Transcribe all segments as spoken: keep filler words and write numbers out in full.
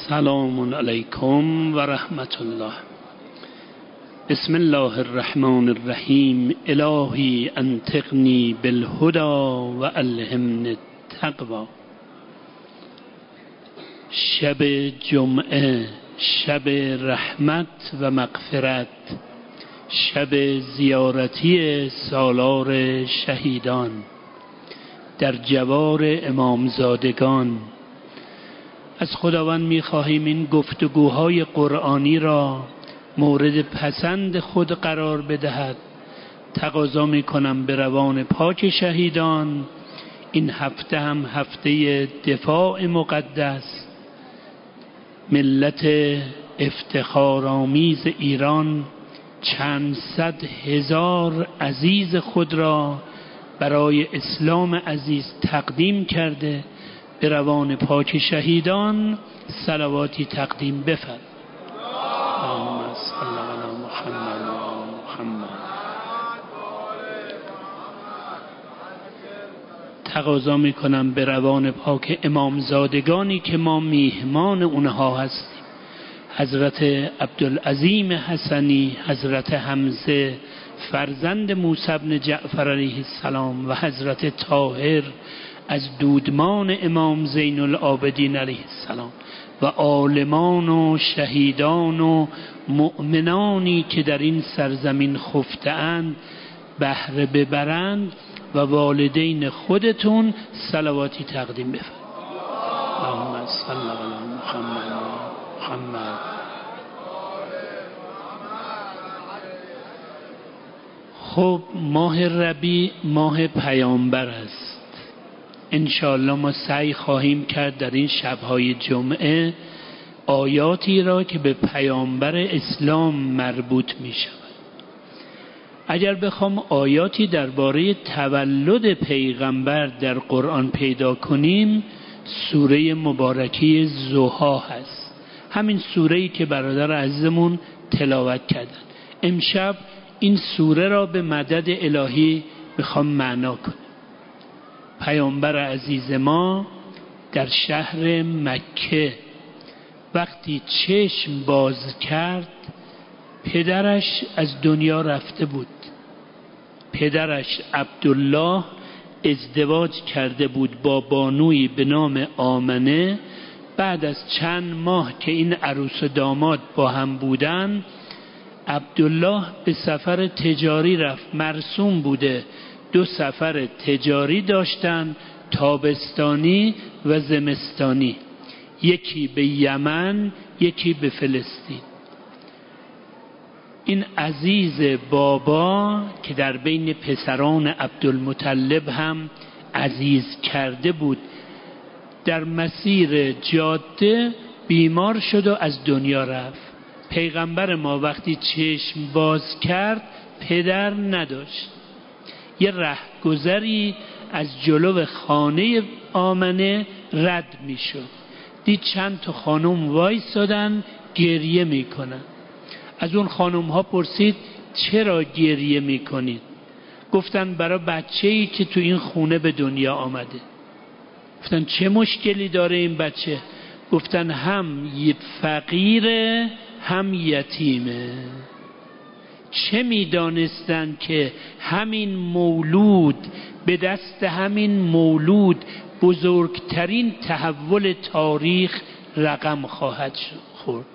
سلام علیکم و رحمت الله. بسم الله الرحمن الرحیم. الهی انطقنی بالهدی و الهمنی التقوی. شب جمعه، شب رحمت و مغفرت، شب زیارتی سالار شهیدان در جوار امامزادگان. از خداوند می‌خواهیم این گفتگوهای قرآنی را مورد پسند خود قرار بدهد. تقاضا می‌کنم به روان پاک شهیدان این هفته هم هفته دفاع مقدس ملت افتخارآمیز ایران چند صد هزار عزیز خود را برای اسلام عزیز تقدیم کرده. به روان پاک شهیدان صلواتی تقدیم بفرمایید. اللهم صل علی محمد و آل محمد. تقاضا میکنم به روان پاک امامزادگانی که ما میهمان اونها هستیم، حضرت عبدالعظیم حسنی، حضرت حمزه فرزند موسی بن جعفر علیه السلام و حضرت طاهر از دودمان امام زین العابدین علیه السلام و عالمان و شهیدان و مؤمنانی که در این سرزمین خفته اند بهره ببرند و والدین خودتون صلواتی تقدیم بفرمایید. اللهم صل علی محمد و محمد. خب ماه ربیع ماه پیامبر است. انشاءالله ما سعی خواهیم کرد در این شبهای جمعه آیاتی را که به پیامبر اسلام مربوط می شود. اگر بخوام آیاتی درباره تولد پیغمبر در قرآن پیدا کنیم، سوره مبارکی ضحی هست، همین سوره‌ای که برادر عزیزمون تلاوت کردن. امشب این سوره را به مدد الهی میخوام معنا کنم. پیامبر عزیز ما در شهر مکه وقتی چشم باز کرد پدرش از دنیا رفته بود. پدرش عبدالله ازدواج کرده بود با بانویی به نام آمنه. بعد از چند ماه که این عروس و داماد با هم بودن، عبدالله به سفر تجاری رفت. مرسوم بوده دو سفر تجاری داشتن، تابستانی و زمستانی، یکی به یمن یکی به فلسطین. این عزیز بابا که در بین پسران عبدالمطلب هم عزیز کرده بود، در مسیر جاده بیمار شد و از دنیا رفت. پیغمبر ما وقتی چشم باز کرد پدر نداشت. یه رهگذری از جلو خانه آمنه رد می شد، دید چند تا خانم وایسادن گریه می کنن. از اون خانم ها پرسید چرا گریه می کنید؟ گفتن برای بچه‌ای که تو این خونه به دنیا آمده. گفتن چه مشکلی داره این بچه؟ گفتن هم فقیره هم یتیمه. چه می دانستن که همین مولود به دست همین مولود بزرگترین تحول تاریخ رقم خواهد خورد.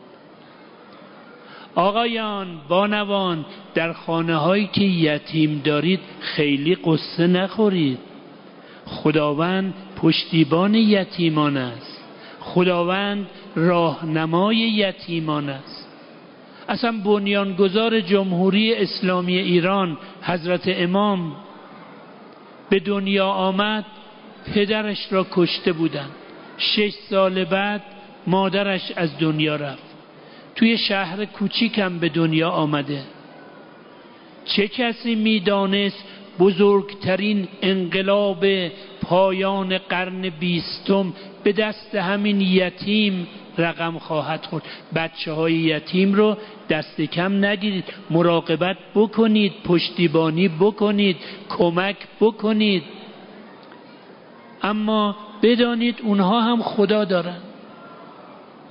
آقایان بانوان در خانه هایی که یتیم دارید خیلی قصه نخورید. خداوند پشتیبان یتیمان است. خداوند راهنمای یتیمان است. اصلا بنیانگذار جمهوری اسلامی ایران حضرت امام به دنیا آمد، پدرش را کشته بودند. شش سال بعد مادرش از دنیا رفت. توی شهر کوچیکم به دنیا آمده. چه کسی میدانست بزرگترین انقلاب پایان قرن بیستم به دست همین یتیم رقم خواهد خورد؟ بچه های یتیم رو دست کم نگیرید، مراقبت بکنید، پشتیبانی بکنید، کمک بکنید. اما بدانید اونها هم خدا دارن.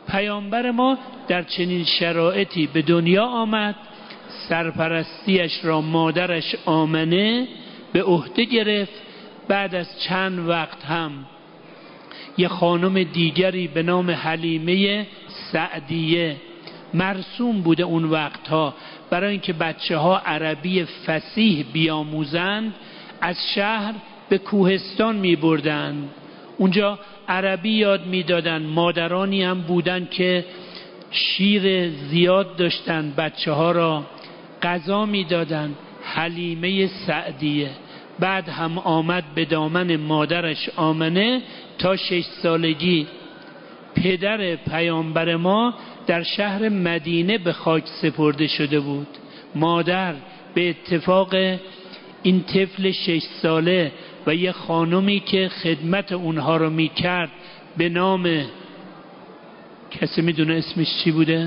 پیامبر ما در چنین شرایطی به دنیا آمد، سرپرستیش را مادرش آمنه به عهده گرفت. بعد از چند وقت هم یه خانم دیگری به نام حلیمه سعدیه، مرسوم بوده اون وقتها برای اینکه بچه ها عربی فصیح بیاموزند، از شهر به کوهستان می بردن، اونجا عربی یاد می دادن. مادرانی هم بودن که شیر زیاد داشتن، بچه ها را غذا می دادن. حلیمه سعدیه بعد هم آمد به دامن مادرش آمنه تا شش سالگی. پدر پیامبر ما در شهر مدینه به خاک سپرده شده بود. مادر به اتفاق این طفل شش ساله و یه خانمی که خدمت اونها رو میکرد به نام، کسی میدونه اسمش چی بوده؟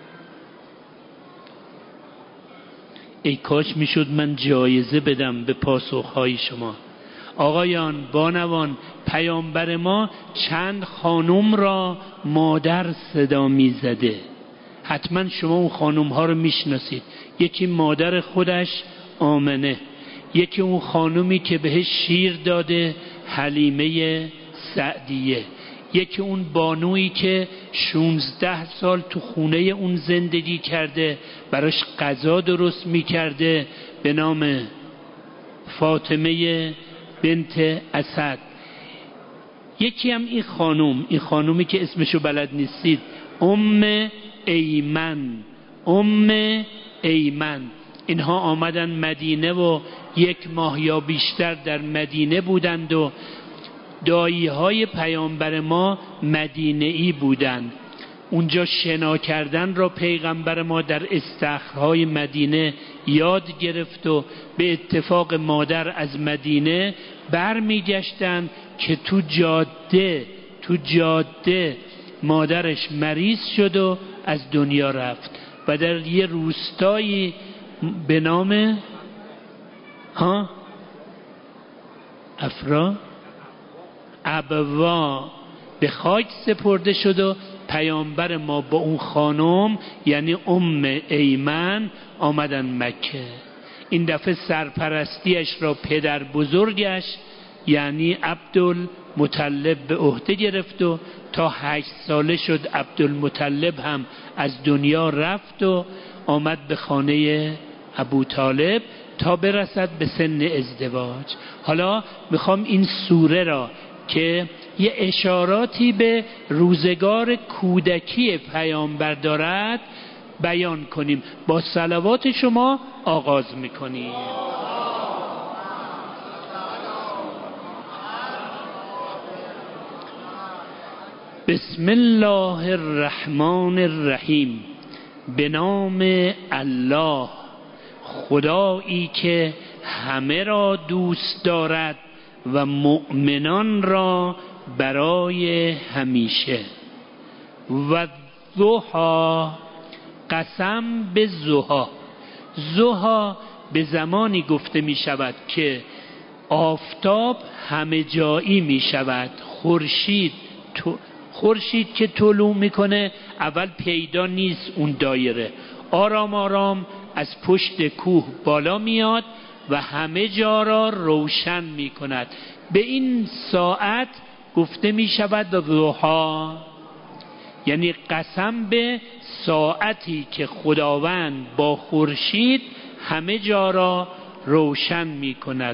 ای کاش میشد من جایزه بدم به پاسخهای شما. آقایان بانوان، پیامبر ما چند خانم را مادر صدا میزده. حتما شما اون خانم ها رو میشناسید. یکی مادر خودش آمنه، یکی اون خانومی که بهش شیر داده حلیمه سعدیه، یکی اون بانویی که شونزده سال تو خونه اون زندگی کرده، براش غذا درست میکرده به نام فاطمه بنت اسد. یکی هم این خانوم، این خانومی که اسمشو بلد نیستید، ام ایمن. ام ایمن اینها آمدن مدینه و یک ماه یا بیشتر در مدینه بودند و دایی های پیامبر ما مدینه ای بودند. اونجا شنا کردن را پیغمبر ما در استخرهای مدینه یاد گرفت و به اتفاق مادر از مدینه بر می گشتن که تو جاده تو جاده مادرش مریض شد و از دنیا رفت و در یه روستایی به نام ها افرا ابوا به خاک سپرده شد و پیامبر ما با اون خانم یعنی ام ایمن آمدن مکه. این دفعه سرپرستیش را پدر بزرگش یعنی عبدالمطلب به عهده گرفت و تا هشت ساله شد عبدالمطلب هم از دنیا رفت و آمد به خانه ابوطالب تا برسد به سن ازدواج. حالا میخوام این سوره را که یه اشاراتی به روزگار کودکی پیامبر دارد بیان کنیم. با صلوات شما آغاز میکنیم. بسم الله الرحمن الرحیم. به نام الله، خدایی که همه را دوست دارد و مؤمنان را برای همیشه. و ضحی، قسم به ضحی. ضحی به زمانی گفته می شود که آفتاب همه جایی می شود. خورشید خورشید که طلوع میکنه اول پیدا نیست اون دایره، آرام آرام از پشت کوه بالا میاد و همه جا را روشن میکند. به این ساعت گفته میشود ضحی، یعنی قسم به ساعتی که خداوند با خورشید همه جا را روشن میکند.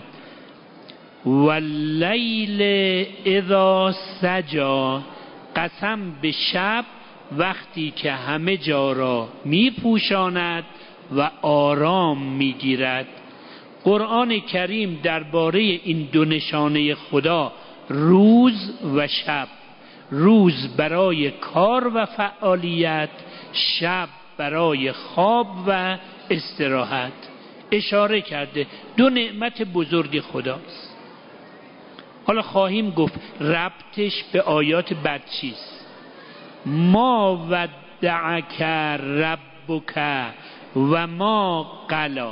واللیل اذا سجی، قسم به شب وقتی که همه جا را می پوشاند و آرام می گیرد. قرآن کریم درباره این دو نشانه خدا، روز و شب، روز برای کار و فعالیت، شب برای خواب و استراحت، اشاره کرده. دو نعمت بزرگ خداست. حالا خواهیم گفت ربطش به آیات بعد چیست. ما ودعک ربک و ما قلا،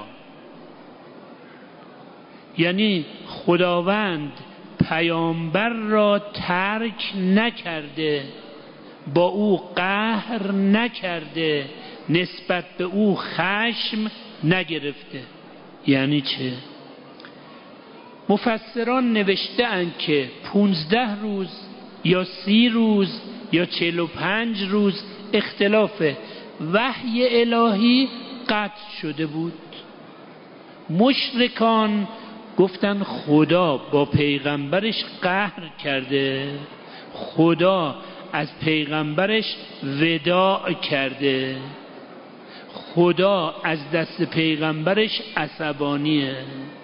یعنی خداوند پیامبر را ترک نکرده با او قهر نکرده، نسبت به او خشم نگرفته. یعنی چه؟ مفسران نوشته اند که پونزده روز یا سی روز یا چهل و پنج روز اختلاف وحی الهی قطع شده بود. مشرکان گفتن خدا با پیغمبرش قهر کرده، خدا از پیغمبرش وداع کرده، خدا از دست پیغمبرش عصبانیه.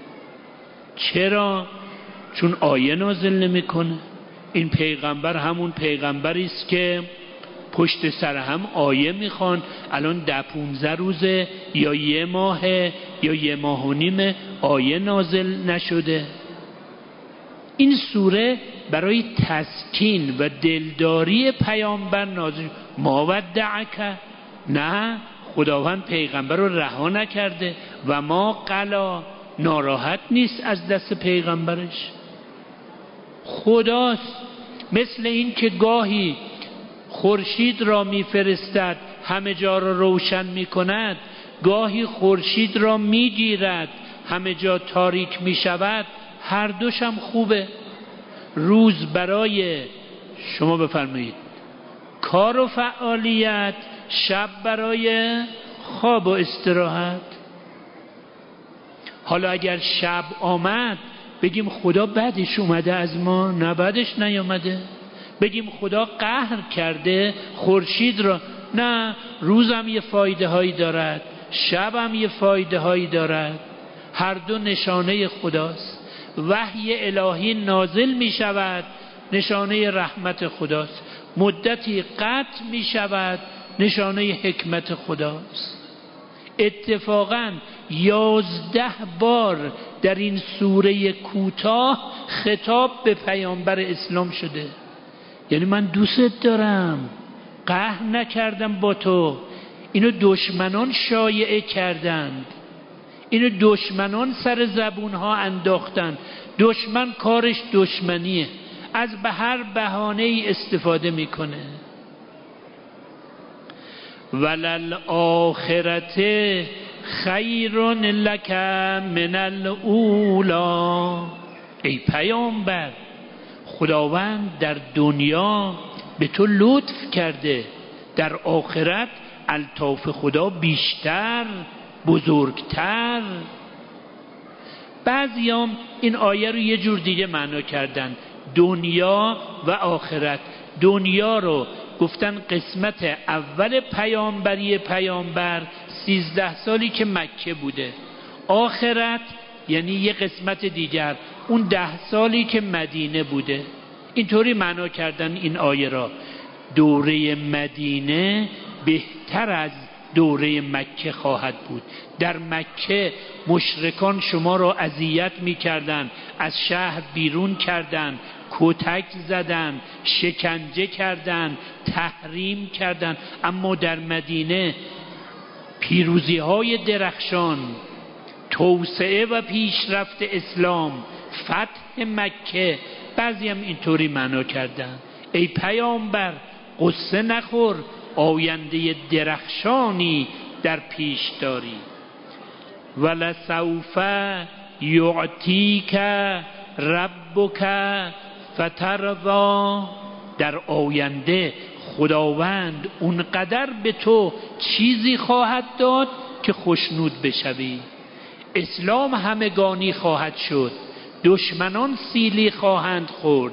چرا؟ چون آیه نازل نمیکنه. این پیغمبر همون پیغمبری است که پشت سر هم آیه میخوان. الان ده پونزده روزه یا یه ماهه یا یه ماه و نیمه آیه نازل نشده. این سوره برای تسکین و دلداری پیامبر نازل. ما ودعک، نه، خداوند پیغمبر رو رها نکرده و ما قلا، ناراحت نیست از دست پیغمبرش. خداست. مثل این که گاهی خورشید را میفرستد همه جا را روشن میکند، گاهی خورشید را میگیرد همه جا تاریک میشود. هر دوشم خوبه. روز برای شما بفرمایید کار و فعالیت، شب برای خواب و استراحت. حالا اگر شب آمد بگیم خدا بعدش اومده از ما؟ نه، بعدش نیامده. بگیم خدا قهر کرده خورشید را؟ نه، روزم یه فایده هایی دارد، شبم یه فایده هایی دارد. هر دو نشانه خداست. وحی الهی نازل می شود، نشانه رحمت خداست. مدتی قطع می شود، نشانه حکمت خداست. اتفاقاً یازده بار در این سوره کوتاه خطاب به پیامبر اسلام شده. یعنی من دوست دارم، قهر نکردم با تو. اینو دشمنان شایعه کردند، اینو دشمنان سر زبون ها انداختند. دشمن کارش دشمنیه، از به هر بهانه ای استفاده میکنه. وللآخرت خیر لک من الاولی. ای پیامبر، خداوند در دنیا به تو لطف کرده، در آخرت الطاف خدا بیشتر، بزرگتر. بعضیام این آیه رو یه جور دیگه معنا کردن، دنیا و آخرت. دنیا رو گفتن قسمت اول پیامبری پیامبر سیزده سالی که مکه بوده. آخرت یعنی یه قسمت دیگر، اون ده سالی که مدینه بوده. اینطوری معنا کردن این آیه را. دوره مدینه بهتر از دوره مکه خواهد بود. در مکه مشرکان شما را اذیت می کردن، از شهر بیرون کردن، کتک زدن، شکنجه کردن، تحریم کردن. اما در مدینه پیروزی های درخشان، توسعه و پیشرفت اسلام، فتح مکه. بعضی هم اینطوری معنا کردن ای پیامبر قصه نخور، آینده درخشانی در پیش داری. ولسوف یعطیک ربک فترضی. در آینده خداوند اونقدر به تو چیزی خواهد داد که خوشنود بشوی. اسلام همگانی خواهد شد، دشمنان سیلی خواهند خورد.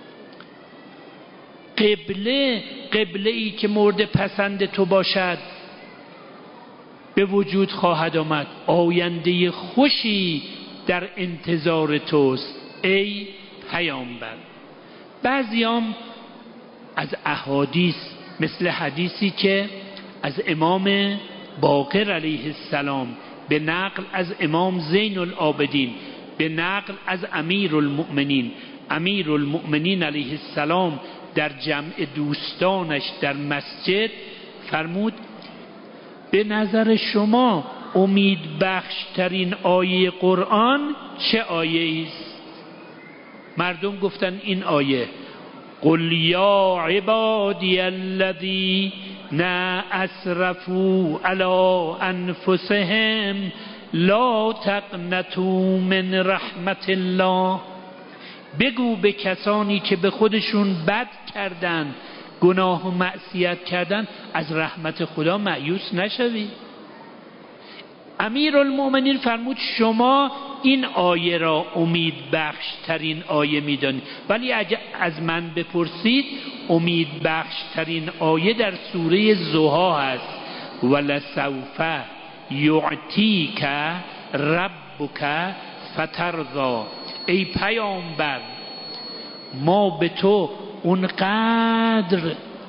قبله قبله ای که مورد پسند تو باشد به وجود خواهد آمد. آینده خوشی در انتظار توست ای پیامبر. بعضیام از احادیث، مثل حدیثی که از امام باقر علیه السلام به نقل از امام زین العابدین، به نقل از امیر المؤمنین امیر المؤمنین علیه السلام در جمع دوستانش در مسجد فرمود به نظر شما امید بخش ترین آیه قرآن چه آیه است؟ مردم گفتن این آیه. قل یا عبادی الذین اسرفوا علی انفسهم لا تقنطوا من رحمت الله. بگو به کسانی که به خودشون بد کردن، گناه و معصیت کردن، از رحمت خدا مایوس نشوید. امیرالمؤمنین فرمود شما این آیه را امید بخش ترین آیه میدانید، ولی اگر از من بپرسید امید بخش ترین آیه در سوره ضحی هست. ولسوف یعطیک ربک فترضی. ای پیامبر ما به تو اونقدر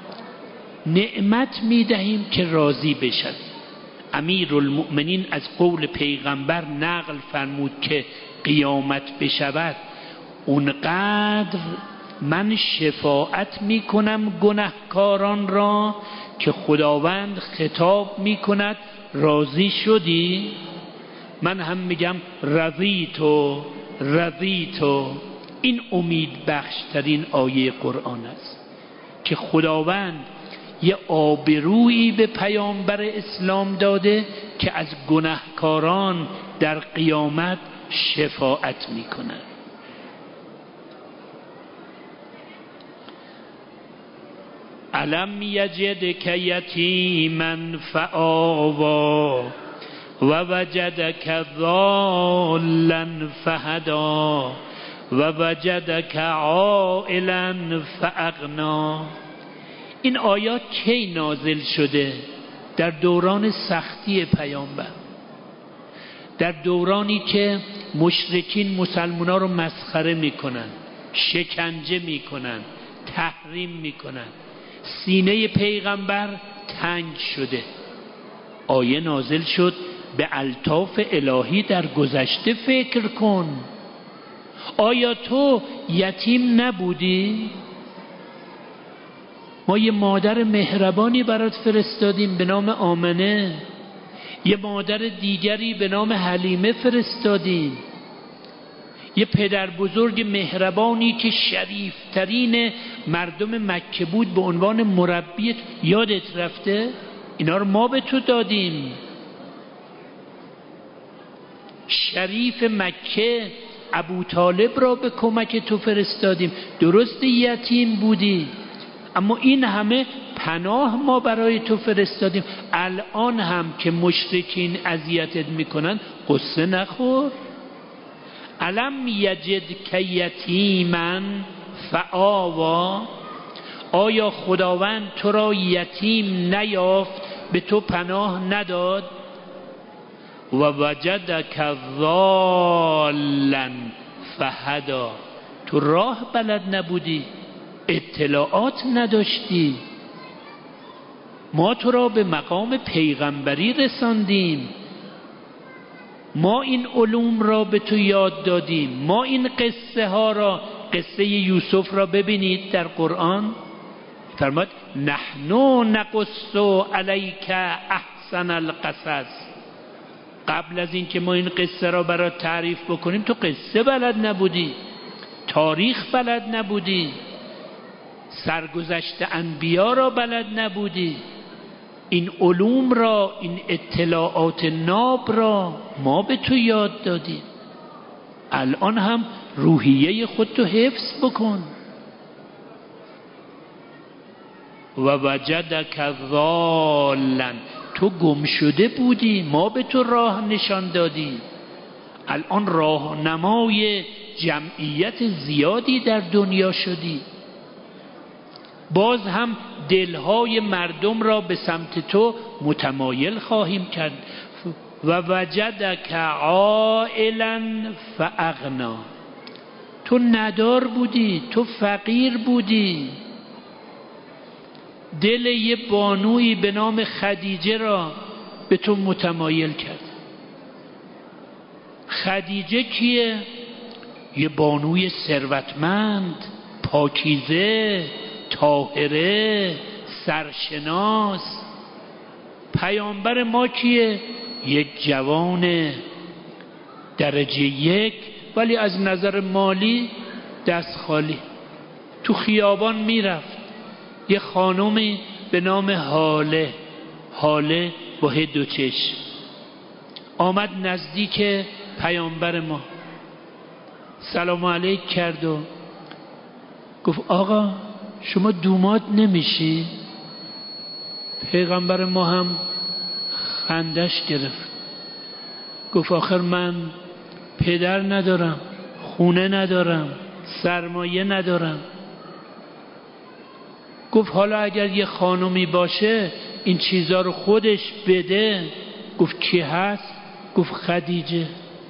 نعمت میدهیم که راضی بشد. امیرالمؤمنین از قول پیغمبر نقل فرمود که قیامت بشود اونقدر من شفاعت میکنم گناهکاران را که خداوند خطاب میکند راضی شدی؟ من هم میگم رضیتو رضیتو. این امید بخش ترین آیه قرآن است که خداوند یه آبرویی به پیامبر اسلام داده که از گناهکاران در قیامت شفاعت میکنه. الم یجدک یتیما فآوی و وجدک ضالا فهدی و وجدک عائلا فاغنی. این آیات کی نازل شده؟ در دوران سختی پیامبر، در دورانی که مشرکین مسلمان‌ها رو مسخره میکنن، شکنجه میکنن، تحریم میکنن، سینه پیغمبر تنگ شده. آیه نازل شد به الطاف الهی در گذشته فکر کن. آیا تو یتیم نبودی؟ ما یه مادر مهربانی برات فرستادیم به نام آمنه، یه مادر دیگری به نام حلیمه فرستادیم، یه پدر بزرگ مهربانی که شریفترین مردم مکه بود به عنوان مربیت یادت رفته؟ اینا رو ما به تو دادیم. شریف مکه ابو طالب را به کمک تو فرستادیم. درست یتیم بودی اما این همه پناه ما برای تو فرستادیم. الان هم که مشرکین اذیتت میکنن قصه نخور. الم یجدک یتیما فآوی. آیا خداوند تو را یتیم نیافت، به تو پناه نداد؟ و وجدک ضالا فهدی. تو راه بلد نبودی، اطلاعات نداشتی، ما تو را به مقام پیغمبری رساندیم، ما این علوم را به تو یاد دادیم، ما این قصه ها را، قصه یوسف را ببینید در قرآن فرمود نحن نقص علیک احسن القصص. قبل از این که ما این قصه را برات تعریف بکنیم تو قصه بلد نبودی، تاریخ بلد نبودی، سرگذشت انبیا را بلد نبودی. این علوم را، این اطلاعات ناب را ما به تو یاد دادیم. الان هم روحیه خودتو حفظ بکن. و وجدک ضالا. تو گم شده بودی، ما به تو راه نشان دادیم. الان راهنمای جمعیت زیادی در دنیا شدی. باز هم دلهای مردم را به سمت تو متمایل خواهیم کرد. و وجدک عائلا فاغنی. تو ندار بودی، تو فقیر بودی. دل یه بانوی به نام خدیجه را به تو متمایل کرد. خدیجه کیه؟ یه بانوی ثروتمند، پاکیزه، طاهره، سرشناس. پیامبر ما کیه؟ یک جوان درجه یک ولی از نظر مالی دست خالی. تو خیابان میرفت، یه خانومی به نام حاله، حاله با دو چشم، آمد نزدیک پیامبر ما، سلام علیک کرد و گفت آقا شما دوماد نمیشی؟ پیغمبر ما هم خندش گرفت، گفت آخر من پدر ندارم، خونه ندارم، سرمایه ندارم. گفت حالا اگر یه خانومی باشه این چیزا رو خودش بده. گفت کی هست؟ گفت خدیجه.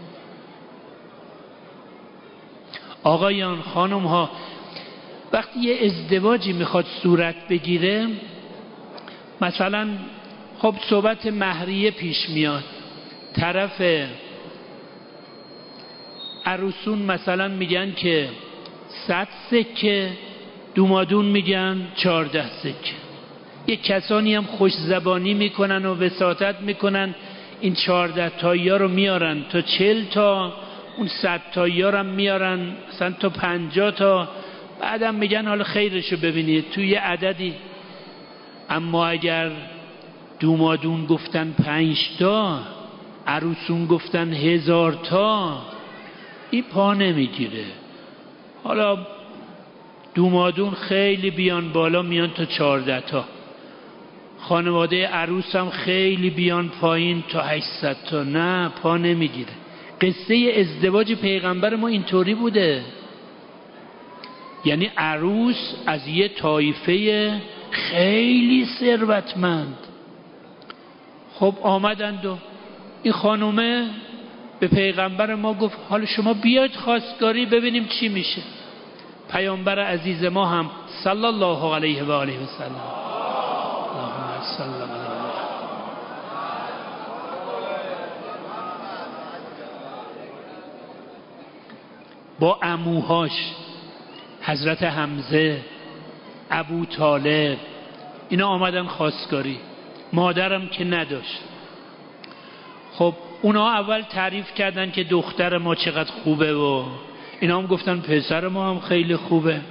آقایان، خانم ها، وقتی یه ازدواجی میخواد صورت بگیره، مثلا خب صحبت مهریه پیش میاد، طرف عروسون مثلا میگن که صد سکه، دومادون میگن چهارده سکه. یه کسانی هم خوش زبانی میکنن و وساطت میکنن، این چهارده تایی ها رو میارن تا چل تا، اون صد تایی ها رو میارن مثلا تا پنجاه تا، بعدم میگن حالا خیرشو ببینید توی یه عددی. اما اگر دومادون گفتن پنج تا، عروسون گفتن هزار تا، این پا نمیگیره. حالا دومادون خیلی بیان بالا، میان تا چهارده تا، خانواده عروس هم خیلی بیان پایین تا هشتصد تا، نه پا نمیگیره. قصه ازدواج پیغمبر ما اینطوری بوده، یعنی عروس از یه طایفه خیلی ثروتمند. خب آمدند و این خانومه به پیغمبر ما گفت حالا شما بیاید خواستگاری ببینیم چی میشه. پیامبر عزیز ما هم صلی الله علیه و آله و سلم، اللهم صل علی محمد، با عموهاش حضرت حمزه، ابو طالب، اینا آمدن خواستگاری. مادرم که نداشت. خب اونا اول تعریف کردن که دختر ما چقدر خوبه و اینا هم گفتن پسر ما هم خیلی خوبه.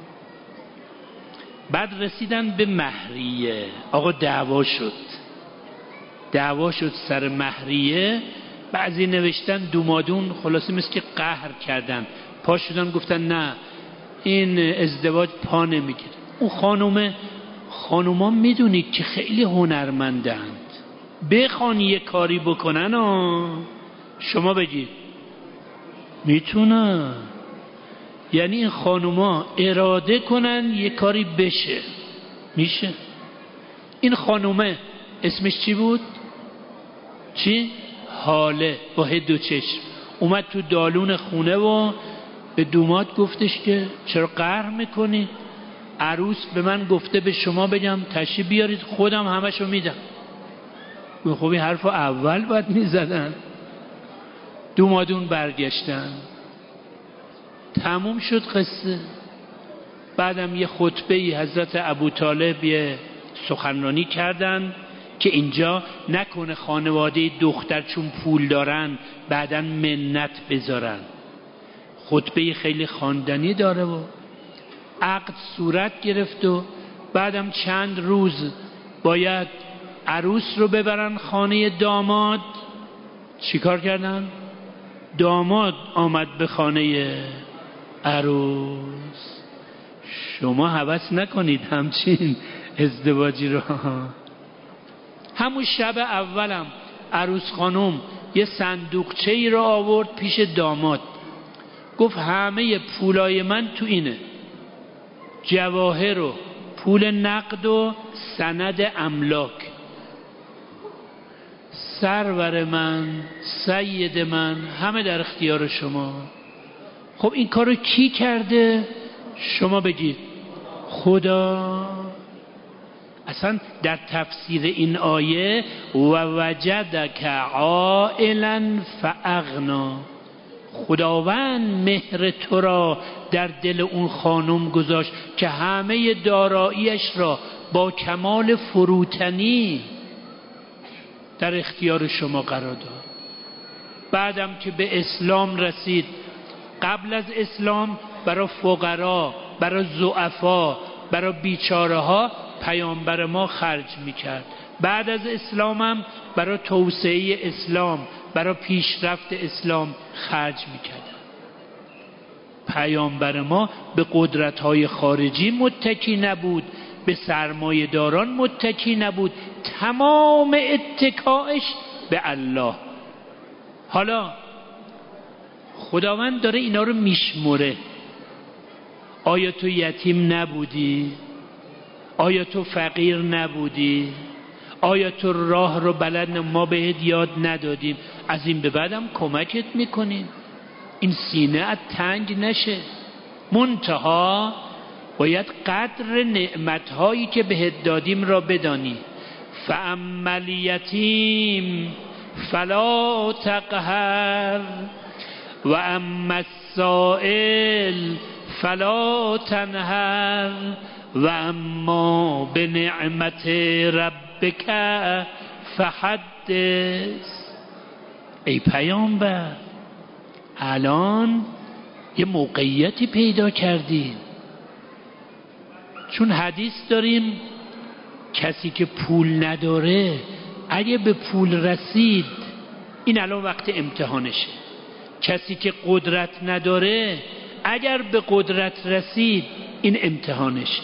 بعد رسیدن به مهریه. آقا دعوا شد، دعوا شد سر مهریه. بعضی نوشتن دومادون خلاصه مثل که قهر کردن، پا شدن گفتن نه این ازدواج پا نمیگیره. اون خانومه، خانوما میدونید که خیلی هنرمندند، بخوان یه کاری بکنن و شما بگید میتونن، یعنی این خانوما اراده کنن یه کاری بشه میشه. این خانومه اسمش چی بود؟ چی؟ حاله با دو چشم. اومد تو دالون خونه و به دوماد گفتش که چرا قهر میکنی؟ عروس به من گفته به شما بگم تشریف بیارید، خودم همشو میدم. خب این حرفو اول باید میزدن. دومادون برگشتن، تموم شد قصه. بعدم یه خطبه‌ای حضرت ابو طالب یه سخنرانی کردن که اینجا نکنه خانواده دختر چون پول دارن بعدن منت بذارن. خطبه خیلی خواندنی داره و عقد صورت گرفت و بعدم چند روز باید عروس رو ببرن خانه داماد. چیکار کردن؟ داماد آمد به خانه عروس. شما هوس نکنید همچین ازدواجی رو. همون شب اولم عروس خانم یه صندوقچه ای رو آورد پیش داماد، گفت همه پولای من تو اینه، جواهر و پول نقد و سند املاک. سرور من، سید من، همه در اختیار شما. خب این کارو کی کرده؟ شما بگید. خدا. اصلا در تفسیر این آیه و وجدک عائلا فاغنا، خداوند مهر تو را در دل اون خانم گذاشت که همه داراییش را با کمال فروتنی در اختیار شما قرار داد. بعدم که به اسلام رسید، قبل از اسلام برای فقرا برای ضعفا، برای بیچاره ها پیامبر ما خرج میکرد. بعد از اسلام هم برای توسعه اسلام، برای پیشرفت اسلام خرج میکرد. پیامبر ما به قدرت‌های خارجی متکی نبود، به سرمایه داران متکی نبود، تمام اتکاش به الله. حالا خداوند داره اینا رو میشمره. آیا تو یتیم نبودی؟ آیا تو فقیر نبودی؟ آیا تو راه رو بلد ما بهت یاد ندادیم؟ از این به بعدم کمکت میکنیم. این سینه ات تنگ نشه. منتها باید قدر نعمتهایی که بهت دادیم را بدانی. فاما الیتیم فلا تقهر و اما السائل فلا تنهر و اما بنعمت ربک فحدث. ای پیامبر، الان یه موقعیتی پیدا کردیم، چون حدیث داریم کسی که پول نداره اگه به پول رسید این الان وقت امتحانشه. کسی که قدرت نداره اگر به قدرت رسید این امتحانشه.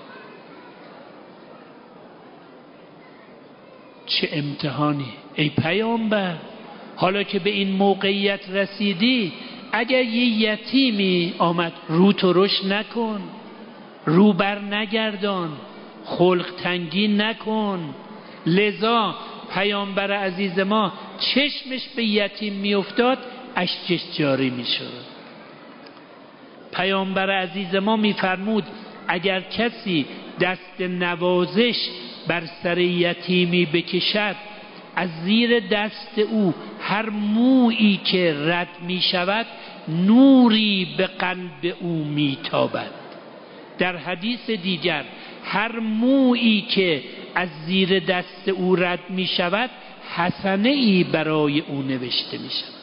چه امتحانی ای پیامبر؟ حالا که به این موقعیت رسیدی، اگر یه یتیمی آمد رو ترش نکن، رو بر نگردان، خلق تنگی نکن. لذا پیامبر عزیز ما چشمش به یتیم میافتاد اشکش جاری میشد. پیامبر عزیز ما میفرمود اگر کسی دست نوازش بر سر یتیمی بکشد، از زیر دست او هر مویی که رد می شود نوری به قلب او می تابد. در حدیث دیگر هر مویی که از زیر دست او رد می شود حسنه ای برای او نوشته می شود.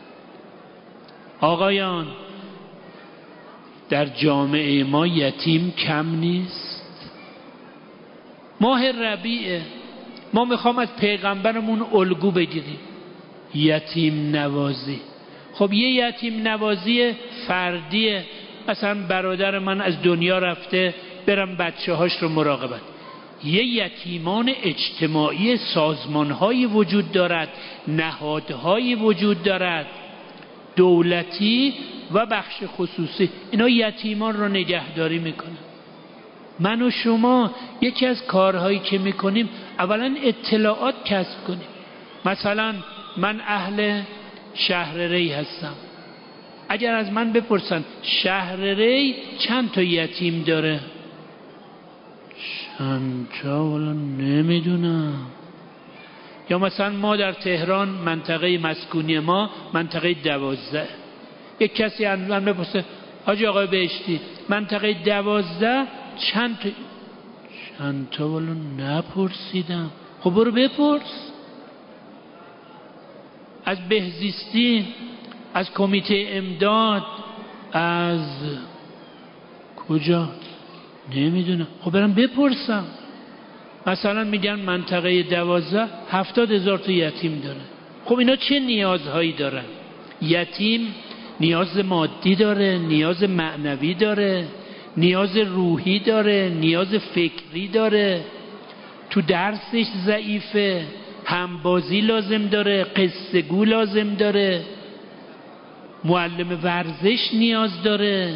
آقایان، در جامعه ما یتیم کم نیست. ماه ربیعه، ما میخوام از پیغمبرمون الگو بگیریم. یتیم نوازی. خب یه یتیم نوازی فردیه، مثلا برادر من از دنیا رفته، برم بچه هاش رو مراقبت. یه یتیمان اجتماعی، سازمانهایی وجود دارد، نهادهایی وجود دارد، دولتی و بخش خصوصی. اینا یتیمان رو نگهداری میکنن. من و شما یکی از کارهایی که میکنیم اولا اطلاعات کسب کنیم. مثلا من اهل شهر ری هستم، اگر از من بپرسن شهر ری چند تا یتیم داره، چند تا والا نمیدونم. یا مثلا ما در تهران منطقه مسکونی ما منطقه دوازده، یک کسی از من بپرسه حاجی آقای بهشتی منطقه دوازده چند تا، چند تا والا نپرسیدم. خب برو بپرس. از بهزیستی، از کمیته امداد، از کجا نمیدونم. خب برم بپرسم. مثلا میگن منطقه دوازده هفتاد هزار تا یتیم داره. خب اینا چه نیازهایی دارن؟ یتیم نیاز مادی داره، نیاز معنوی داره، نیاز روحی داره، نیاز فکری داره، تو درسش ضعیفه، همبازی لازم داره، قصه گو لازم داره، معلم ورزش نیاز داره.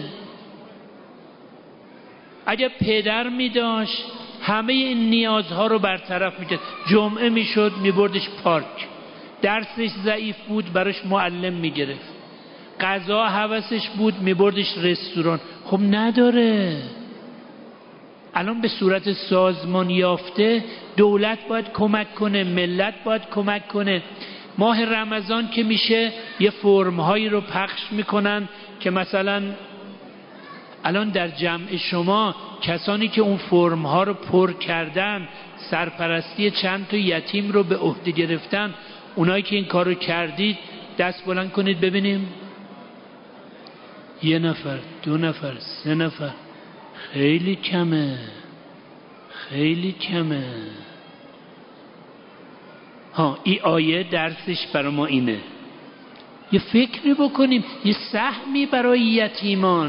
اگر پدر می داشت همه این نیازها رو برطرف می کرد. جمعه می شد می بردش پارک، درسش ضعیف بود براش معلم می گرفت، غذا هوسش بود می بردش رستوران. خب نداره. الان به صورت سازمان یافته دولت باید کمک کنه، ملت باید کمک کنه. ماه رمضان که میشه یه فرم‌هایی رو پخش میکنن که مثلا الان در جمع شما کسانی که اون فرم‌ها رو پر کردن، سرپرستی چند تا یتیم رو به عهده گرفتن، اونایی که این کار رو کردید دست بلند کنید ببینیم. یه نفر، دو نفر، سه نفر. خیلی کمه، خیلی کمه. ها این آیه درسش برای ما اینه، یه فکری بکنیم، یه سهمی برای یتیمان،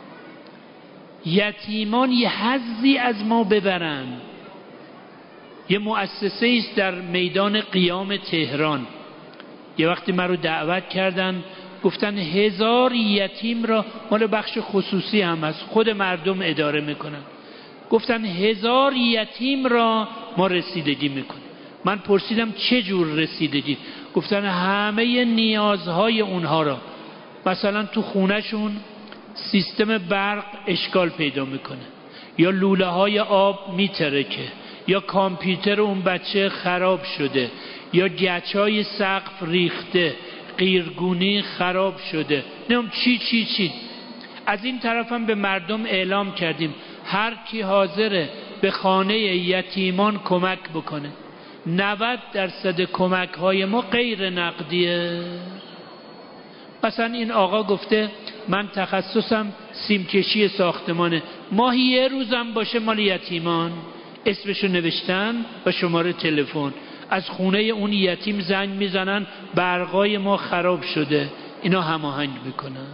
یتیمان یه حظی از ما ببرن. یه مؤسسه است در میدان قیام تهران، یه وقتی من رو دعوت کردن گفتن هزار یتیم را، مال بخش خصوصی هم هست، خود مردم اداره میکنن، گفتن هزار یتیم را ما رسیدگی میکنیم. من پرسیدم چه جور رسیدگی؟ گفتن همه نیازهای اونها را، مثلا تو خونهشون سیستم برق اشکال پیدا میکنه، یا لوله های آب میترکه، یا کامپیوتر اون بچه خراب شده، یا گچای سقف ریخته، قیرگونی خراب شده، نمیم چی چی چی. از این طرف هم به مردم اعلام کردیم هر کی حاضره به خانه یتیمان کمک بکنه. نود درصد کمک های ما غیر نقدیه. مثلا این آقا گفته من تخصصم سیمکشی ساختمانه، ماهی یه روزم باشه مال یتیمان، اسمشو نوشتن و شماره تلفن، از خونه اون یتیم زنگ میزنن برقای ما خراب شده، اینا هماهنگ میکنن.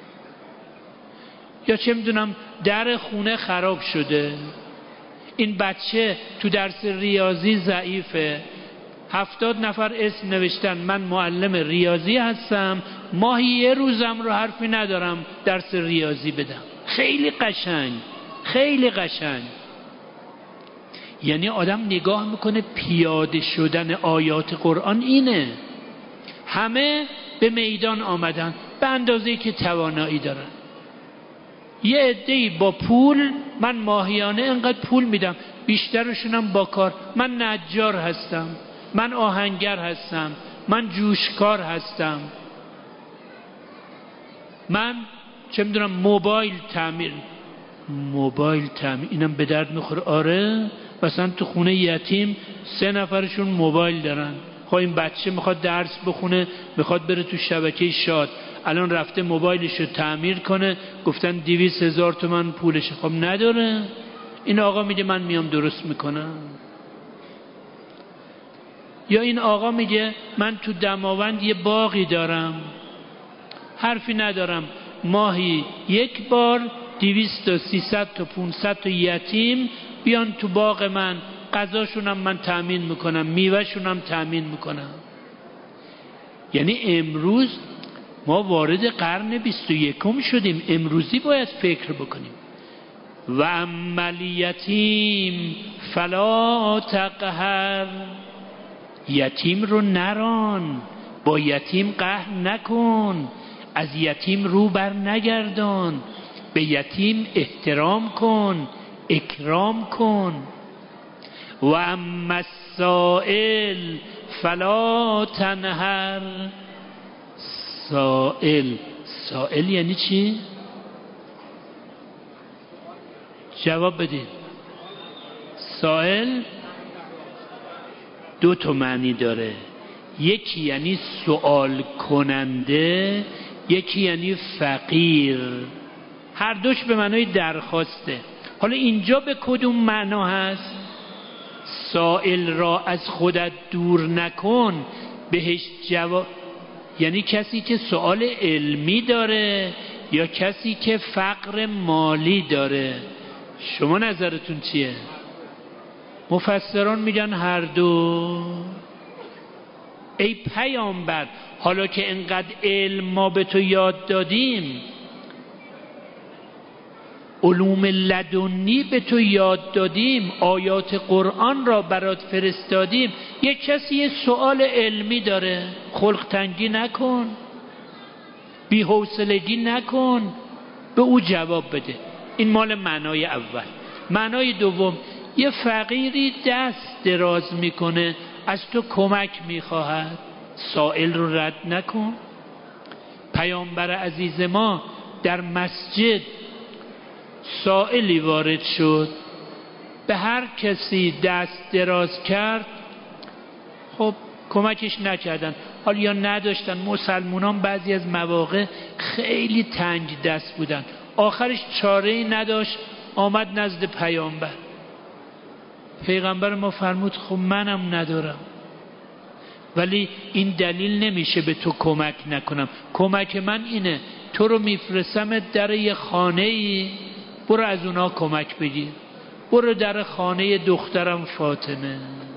یا چه میدونم در خونه خراب شده، این بچه تو درس ریاضی ضعیفه، هفتاد نفر اسم نوشتن من معلم ریاضی هستم، ماهی یه روزم رو حرفی ندارم درس ریاضی بدم. خیلی قشنگ، خیلی قشنگ. یعنی آدم نگاه میکنه پیاده شدن آیات قرآن اینه. همه به میدان آمدن به اندازه‌ای که توانایی دارن. یه عده‌ای با پول، من ماهیانه انقدر پول میدم، بیشترشونم با کار، من نجار هستم، من آهنگر هستم، من جوشکار هستم، من چه میدونم موبایل تعمیر، موبایل تعمیر اینم به درد میخوره. آره مثلا تو خونه یتیم سه نفرشون موبایل دارن، خب این بچه میخواد درس بخونه، میخواد بره تو شبکه شاد، الان رفته موبایلشو تعمیر کنه، گفتن دویست هزار تومن پولشه، خب نداره. این آقا میگه من میام درست میکنم. یا این آقا میگه من تو دماوند یه باغی دارم، حرفی ندارم، ماهی یک بار دویست تا سیصد تا پانصد تا یتیم بیان تو باغ من، غذاشونم من تامین میکنم، میوهشونم تامین میکنم. یعنی امروز ما وارد قرن بیست و یکم شدیم، امروزی باید فکر بکنیم. و اما یتیم فلا تقهر، یتیم رو نران، با یتیم قهر نکن، از یتیم رو بر نگردان، به یتیم احترام کن، اکرام کن. و اما السائل فلا تنهر، سائل، سائل یعنی چی؟ جواب بدید. سائل دو تا معنی داره، یکی یعنی سوال کننده، یکی یعنی فقیر، هر دوش به معنای درخواسته. حالا اینجا به کدوم معنا هست؟ سائل را از خودت دور نکن، بهش جواب، یعنی کسی که سوال علمی داره یا کسی که فقر مالی داره. شما نظرتون چیه؟ مفسران میگن هر دو. ای پیامبر حالا که انقدر علم ما به تو یاد دادیم، علوم لدنی به تو یاد دادیم، آیات قرآن را برات فرستادیم، یک کسی یه سوال علمی داره، خلق تنگی نکن، بی‌حوصلگی نکن، به او جواب بده. این مال معنای اول. معنای دوم، یه فقیری دست دراز میکنه، از تو کمک میخواهد، سائل رو رد نکن. پیامبر عزیز ما در مسجد سائلی وارد شد، به هر کسی دست دراز کرد، خب کمکش نکردن، حالا یا نداشتن. مسلمانان بعضی از مواقع خیلی تنگ دست بودن، آخرش چاره‌ای نداشت، آمد نزد پیامبر. پیغمبر ما فرمود خب منم ندارم، ولی این دلیل نمیشه به تو کمک نکنم. کمک من اینه تو رو میفرستم در یه خانه ای، برو از اونا کمک بگیر، برو در خانه دخترم فاطمه.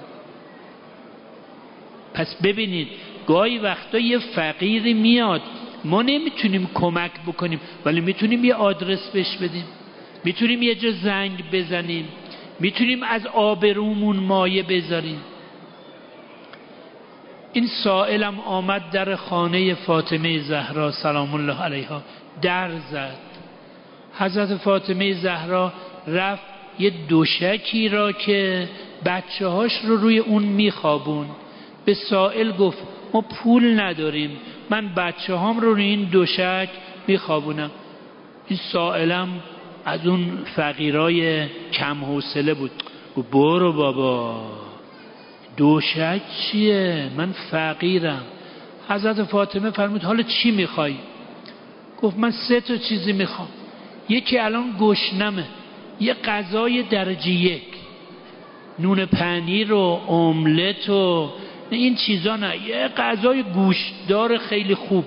پس ببینید گاهی وقتا یه فقیری میاد، ما نمیتونیم کمک بکنیم ولی میتونیم یه آدرس بهش بدیم، میتونیم یه جا زنگ بزنیم، میتونیم از آبرومون مایه بذاریم. این سائلم آمد در خانه فاطمه زهرا سلام الله علیها، در زد. حضرت فاطمه زهرا رفت یه دوشکی را که بچه هاش رو روی اون میخوابون به سائل گفت ما پول نداریم، من بچه هام رو روی این دوشک میخوابونم. این سائلم از اون فقیرای کم حوصله بود، گفت برو بابا دوشک چیه، من فقیرم. حضرت فاطمه فرمود حالا چی میخوای؟ گفت من سه تا چیزی میخوام. یکی الان گشنمه، یه غذای درجه یک، نون پنیر و املت و این چیزا نه، یه غذای گوشتدار خیلی خوب.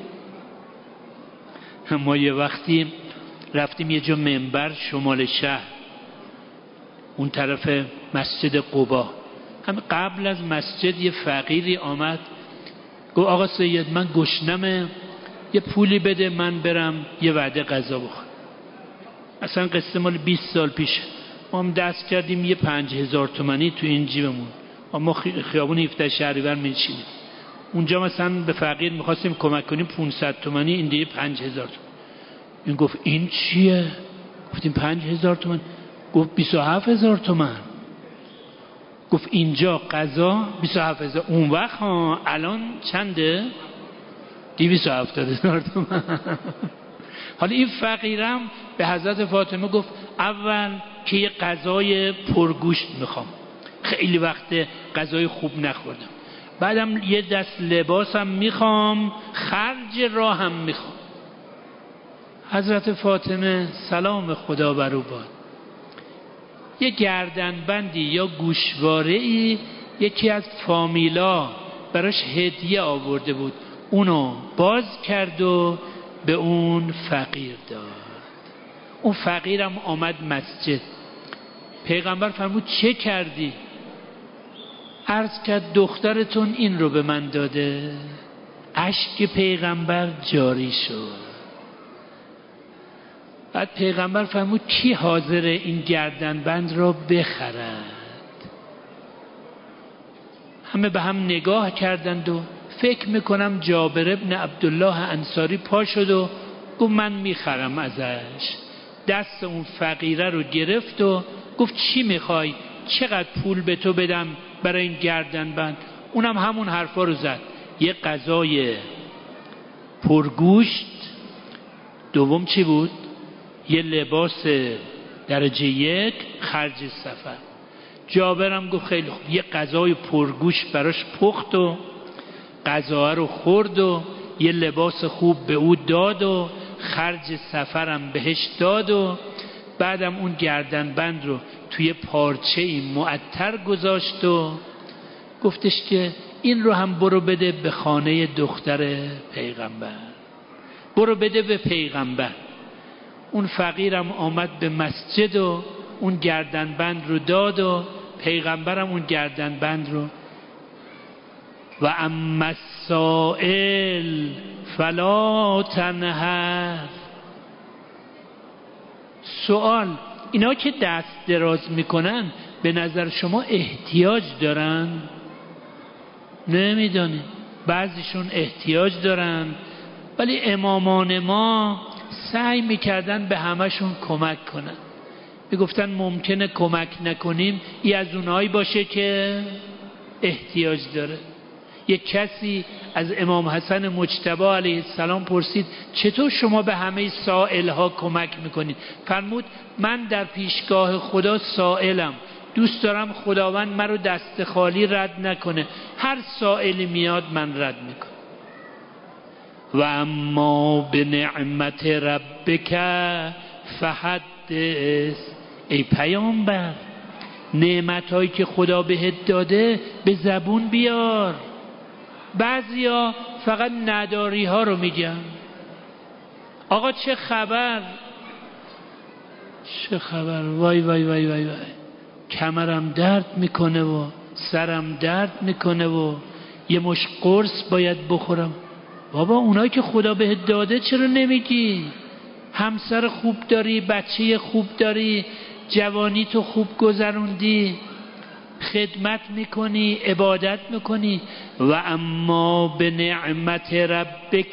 ما یه وقتی رفتیم یه جا منبر شمال شهر، اون طرف مسجد قبا، هم قبل از مسجد یه فقیری آمد گفت آقا سید من گشنمه، یه پولی بده من برم یه وعده غذا بخورم. اصلا قصه مال بیست سال پیشه. ما هم دست کردیم یه پنج هزار تومانی تو این جیبمون، ما خیابون هفده شهریور میچینیم، اونجا مثلا به فقیر میخواستیم کمک کنیم پانصد تومانی، این دیگه پنج هزار تومانی. این گفت این چیه؟ گفتیم پنج هزار تومن. گفت بیست و هفت هزار تومن. گفت اینجا قضا بیست و هفت هزار، اون وقت ها الان چنده؟ دویست و هفتاد هزار تومن. حالا این فقیرم به حضرت فاطمه گفت اول که یه غذای پرگوشت میخوام، خیلی وقت غذای خوب نخوردم، بعدم یه دست لباسم میخوام، خرج راهم میخوام. حضرت فاطمه سلام خدا بر او باد یه گردنبندی یا گوشواره‌ای یکی از فامیلا براش هدیه آورده بود، اونو باز کرد و به اون فقیر داد. اون فقیرم آمد مسجد. پیغمبر فرمود چه کردی؟ عرض کرد دخترتون این رو به من داده. اشک پیغمبر جاری شد. بعد پیغمبر فرمود کی حاضره این گردنبند را بخرد؟ همه به هم نگاه کردند و فکر میکنم جابر ابن عبدالله انصاری پا شد و گفت من میخرم ازش. دست اون فقیره رو گرفت و گفت چی میخوای؟ چقدر پول به تو بدم برای این گردنبند؟ اونم همون حرفا رو زد، یه غذای پرگوشت، دوم چی بود؟ یه لباس درجه یک، خرج سفر. جابرم گفت خیلی خوب. یه غذای پرگوشت براش پخت و غذا رو خورد و یه لباس خوب به او داد و خرج سفرم بهش داد و بعدم اون گردنبند رو توی پارچه‌ای معطر گذاشت و گفتش که این رو هم برو بده به خانه دختر پیغمبر، برو بده به پیغمبر. اون فقیرم آمد به مسجد و اون گردنبند رو داد و پیغمبرم اون گردنبند رو و اما السائل فلا تنهر. سوال، اینا که دست دراز میکنن به نظر شما احتیاج دارن؟ نمیدونی، بعضیشون احتیاج دارن، ولی امامان ما سعی میکردن به همشون کمک کنن. میگفتن ممکنه کمک نکنیم ای از اونایی باشه که احتیاج داره. یک کسی از امام حسن مجتبی علیه السلام پرسید چطور شما به همه سائلها کمک میکنید؟ فرمود من در پیشگاه خدا سائلم، دوست دارم خداوند من رو دست خالی رد نکنه، هر سائلی میاد من رد میکنم. و اما به نعمت ربک فحدث. ای پیامبر نعمتهایی که خدا بهت داده به زبون بیار. بعضیا فقط نداری ها رو میگن. آقا چه خبر؟ چه خبر؟ وای وای وای وای وای کمرم درد میکنه و سرم درد میکنه و یه مش قرص باید بخورم. بابا اونایی که خدا بهت داده چرا نمیگی؟ همسر خوب داری، بچه خوب داری، جوانی تو خوب گذروندی، خدمت میکنی، عبادت میکنی. و اما به نعمت ربک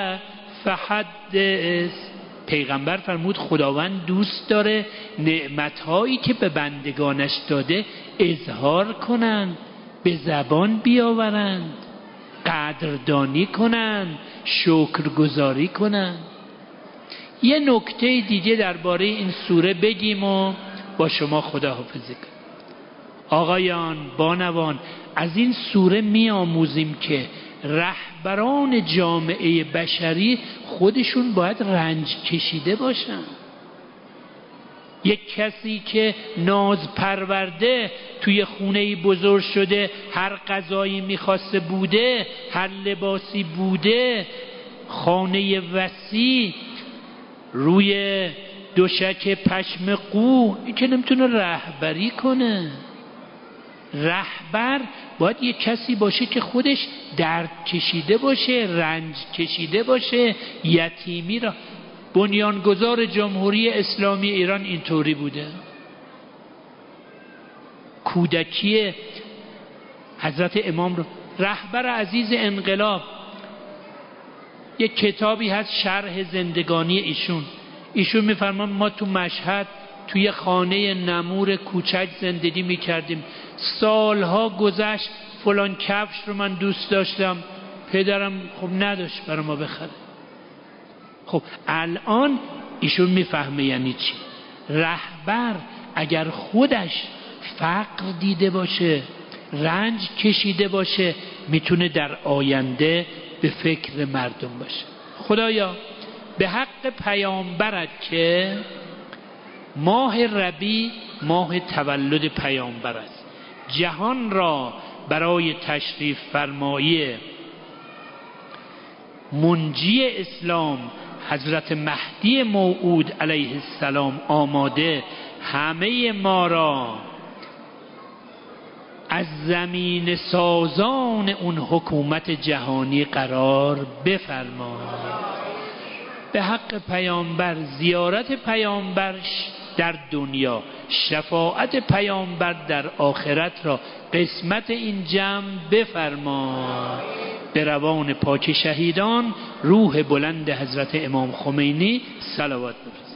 فحدث. پیغمبر فرمود خداوند دوست داره نعمتهایی که به بندگانش داده اظهار کنند، به زبان بیاورند، قدردانی کنند، شکرگزاری کنند. یه نکته دیگه درباره این سوره بگیم و با شما خداحافظی کنیم. آقایان بانوان، از این سوره می آموزیم که رهبران جامعه بشری خودشون باید رنج کشیده باشن. یک کسی که ناز پرورده توی خونه بزرگ شده، هر غذایی میخواسته بوده، هر لباسی بوده، خانه وسیع، روی دوشک پشم قو، این که نمیتونه رهبری کنه. رهبر باید یک کسی باشه که خودش درد کشیده باشه، رنج کشیده باشه، یتیمی را. بنیانگذار جمهوری اسلامی ایران اینطوری بوده. کودکی حضرت امام رو، رهبر عزیز انقلاب، یک کتابی هست شرح زندگانی ایشون. ایشون میفرمان ما تو مشهد توی خانه نمور کوچک زندگی میکردیم. سالها گذشت، فلان کفش رو من دوست داشتم، پدرم خب نداشت برای ما بخره. خب الان ایشون میفهمه یعنی چی. رهبر اگر خودش فقر دیده باشه، رنج کشیده باشه، میتونه در آینده به فکر مردم باشه. خدایا به حق پیامبرت که ماه ربیع ماه تولد پیامبر است، جهان را برای تشریف فرمایی منجی اسلام حضرت مهدی موعود علیه السلام آماده، همه ما را از زمین سازان اون حکومت جهانی قرار بفرما. به حق پیامبر زیارت پیامبرش در دنیا، شفاعت پیامبر در آخرت را قسمت این جمع بفرما. به روان پاک شهیدان، روح بلند حضرت امام خمینی صلوات بفرست.